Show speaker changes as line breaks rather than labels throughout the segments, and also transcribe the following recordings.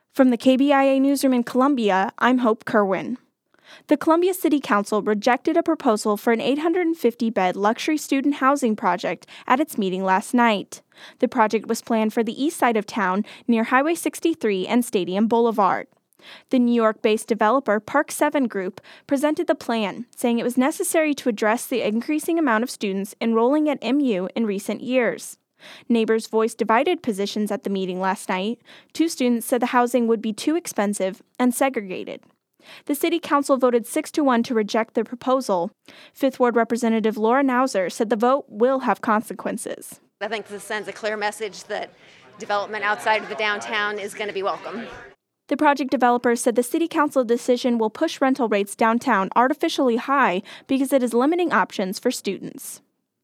From the KBIA Newsroom in Columbia, I'm Hope Kerwin. The Columbia City Council rejected a proposal for an 850-bed luxury student housing project at its meeting last night. The project was planned for the east side of town near Highway 63 and Stadium Boulevard. The New York-based developer Park 7 Group presented the plan, saying it was necessary to address the increasing amount of students enrolling at MU in recent years. Neighbors voiced divided positions at the meeting last night. Two students said the housing would be too expensive and segregated. The City Council voted 6-1 to reject the proposal. Fifth Ward Representative Laura Nauser said the vote will have consequences.
I think this sends a clear message that development outside of the downtown is going to be welcome.
The project developer said the City Council decision will push rental rates downtown artificially high because it is limiting options for students.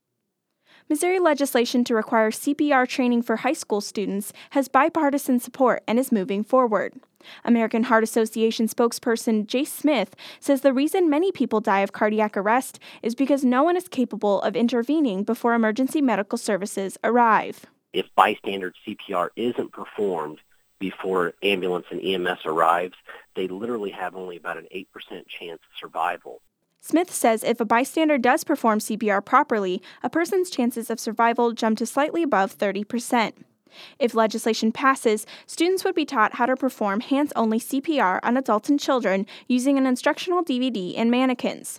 Missouri legislation to require CPR training for high school students has bipartisan support and is moving forward. American Heart Association spokesperson Jace Smith says the reason many people die of cardiac arrest is because no one is capable of intervening before emergency medical services arrive.
If bystander CPR isn't performed before ambulance and EMS arrives, they literally have only about an 8% chance of survival.
Smith says if a bystander does perform CPR properly, a person's chances of survival jump to slightly above 30%. If legislation passes, students would be taught how to perform hands-only CPR on adults and children using an instructional DVD and mannequins.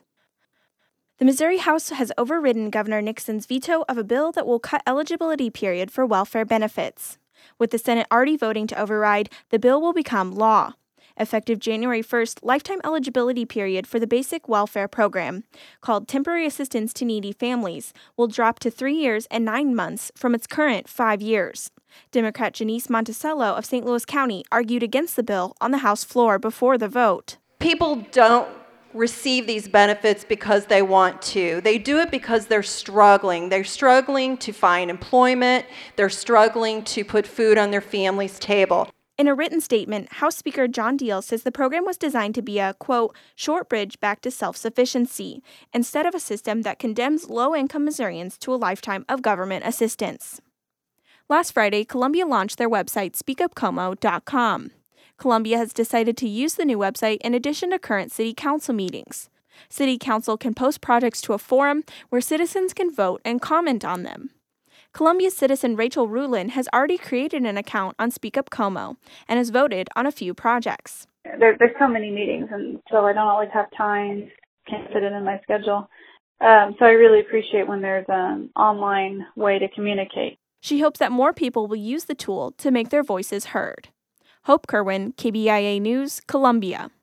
The Missouri House has overridden Governor Nixon's veto of a bill that will cut eligibility period for welfare benefits. With the Senate already voting to override, the bill will become law. Effective January 1st, lifetime eligibility period for the basic welfare program, called Temporary Assistance to Needy Families, will drop to 3 years and 9 months from its current 5 years. Democrat Janice Monticello of St. Louis County argued against the bill on the House floor before the vote.
People don't receive these benefits because they want to. They do it because they're struggling. They're struggling to find employment. They're struggling to put food on their family's table.
In a written statement, House Speaker John Deal says the program was designed to be a, quote, short bridge back to self-sufficiency, instead of a system that condemns low-income Missourians to a lifetime of government assistance. Last Friday, Columbia launched their website, speakupcomo.com. Columbia has decided to use the new website in addition to current City Council meetings. City Council can post projects to a forum where citizens can vote and comment on them. Columbia citizen Rachel Rulin has already created an account on Speak Up Como and has voted on a few projects.
There's so many meetings, and so I don't always have time, can't fit it in my schedule. So I really appreciate when there's an online way to communicate.
She hopes that more people will use the tool to make their voices heard. Hope Kerwin, KBIA News, Columbia.